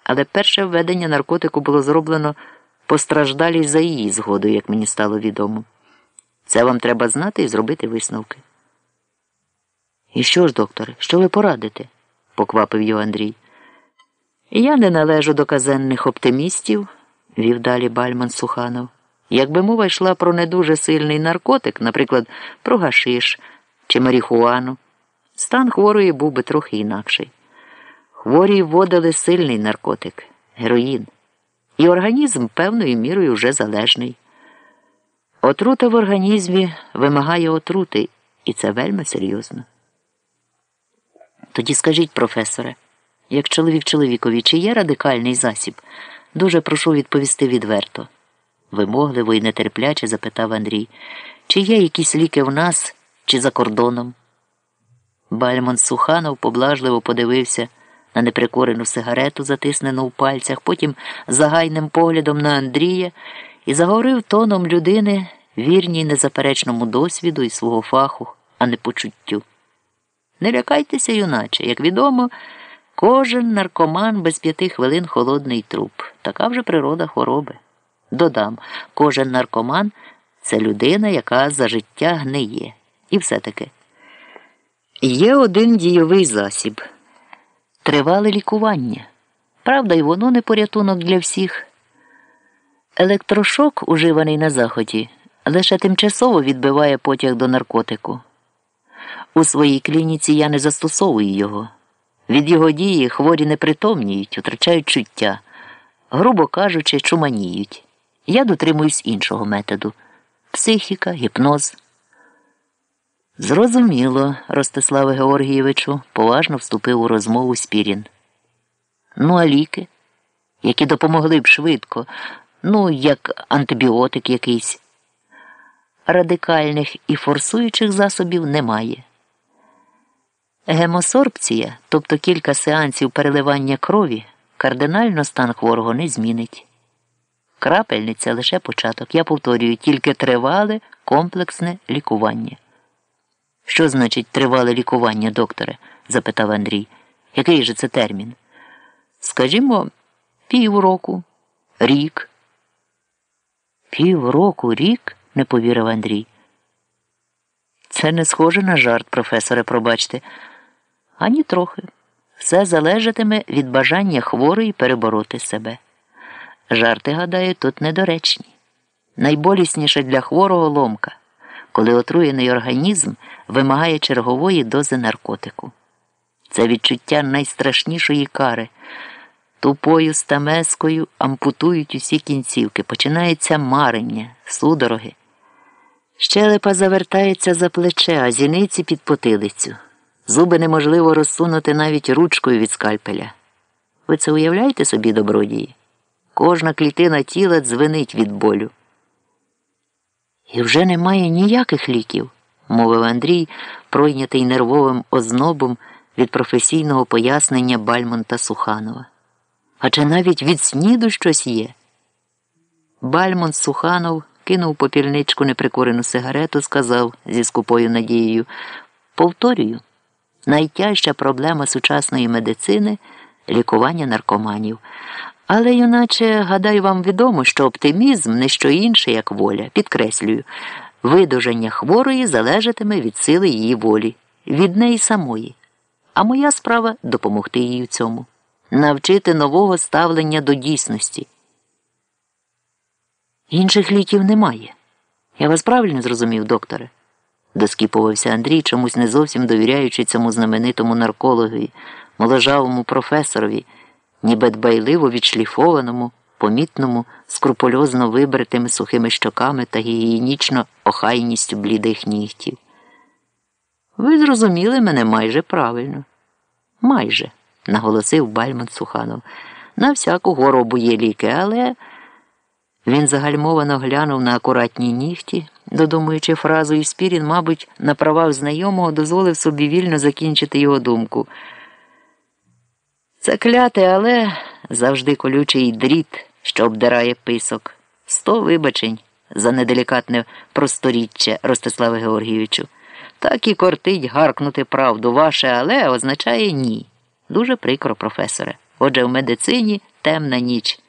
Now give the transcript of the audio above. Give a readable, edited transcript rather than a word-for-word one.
Але перше введення наркотику було зроблено постраждалій за її згодою, як мені стало відомо. Це вам треба знати і зробити висновки. І що ж, докторе, що ви порадите? Поквапив його Андрій. Я не належу до казенних оптимістів, вів далі Бальмонт Суханов. Якби мова йшла про не дуже сильний наркотик, наприклад, про гашиш чи марихуану, стан хворої був би трохи інакший. Хворі вводили сильний наркотик – героїн. І організм певною мірою вже залежний. Отрута в організмі вимагає отрути, і це вельми серйозно. Тоді скажіть, професоре, як чоловік чоловікові, чи є радикальний засіб? Дуже прошу відповісти відверто. Вимогливо і нетерпляче запитав Андрій. Чи є якісь ліки в нас, чи за кордоном? Бальмонт Суханов поблажливо подивився на неприкурену сигарету, затиснену в пальцях, потім загайним поглядом на Андрія і заговорив тоном людини, вірній незаперечному досвіду і свого фаху, а не почуттю. Не лякайтеся, юначе. Як відомо, кожен наркоман без 5 хвилин холодний труп. Така вже природа хвороби. Додам, кожен наркоман – це людина, яка за життя гниє. І все-таки. Є один дійовий засіб – тривале лікування. Правда, і воно не порятунок для всіх. Електрошок, уживаний на Заході, лише тимчасово відбиває потяг до наркотику. У своїй клініці я не застосовую його. Від його дії хворі непритомніють, втрачають чуття, грубо кажучи, чуманіють. Я дотримуюсь іншого методу – психіка, гіпноз. Зрозуміло, Ростиславе Георгійовичу, поважно вступив у розмову Спірін. Ну, а ліки, які допомогли б швидко, ну, як антибіотик якийсь. Радикальних і форсуючих засобів немає. Гемосорбція, тобто кілька сеансів переливання крові, кардинально стан хворого не змінить. Крапельниця – лише початок. Я повторюю, тільки тривале, комплексне лікування. Що значить тривале лікування, докторе? Запитав Андрій. Який же це термін? Скажімо, півроку, рік. Півроку, рік? Не повірив Андрій. Це не схоже на жарт, професоре, пробачте. Ані трохи. Все залежатиме від бажання хворої перебороти себе. Жарти, гадаю, тут недоречні. Найболісніше для хворого ломка, коли отруєний організм вимагає чергової дози наркотику. Це відчуття найстрашнішої кари. Тупою стамескою ампутують усі кінцівки, починається марення, судороги. Щелепа завертається за плече, а зіниці під потилицю. Зуби неможливо розсунути навіть ручкою від скальпеля. Ви це уявляєте собі, добродії? Кожна клітина тіла дзвенить від болю. І вже немає ніяких ліків, мовив Андрій, пройнятий нервовим ознобом від професійного пояснення Бальмонта Суханова. А чи навіть від СНІДу щось є? Бальмонт Суханов кинув попільничку неприкурену сигарету, сказав зі скупою надією: повторюю, найтяжча проблема сучасної медицини – лікування наркоманів. Але, юначе, гадаю, вам відомо, що оптимізм – не що інше, як воля. Підкреслюю, видужання хворої залежатиме від сили її волі, від неї самої. А моя справа – допомогти їй у цьому. Навчити нового ставлення до дійсності. Інших ліків немає. Я вас правильно зрозумів, докторе? Доскіпувався Андрій, чомусь не зовсім довіряючи цьому знаменитому наркологові, моложавому професорові, ніби дбайливо відшліфованому, помітному, скрупульозно вибритими сухими щоками та гігієнічно охайністю блідих нігтів. Ви зрозуміли мене майже правильно. Майже, наголосив Бальмонт Суханов. На всяку хворобу є ліки, але... Він загальмовано глянув на акуратні нігті, додумуючи фразу, і Спірін, мабуть, на правах знайомого дозволив собі вільно закінчити його думку. Це кляте, але завжди колючий дріт, що обдирає писок. 100 вибачень за неделікатне просторіччя, Ростиславе Георгійовичу. Так і кортить гаркнути правду. Ваше «але» означає «ні». Дуже прикро, професоре. Отже, в медицині темна ніч.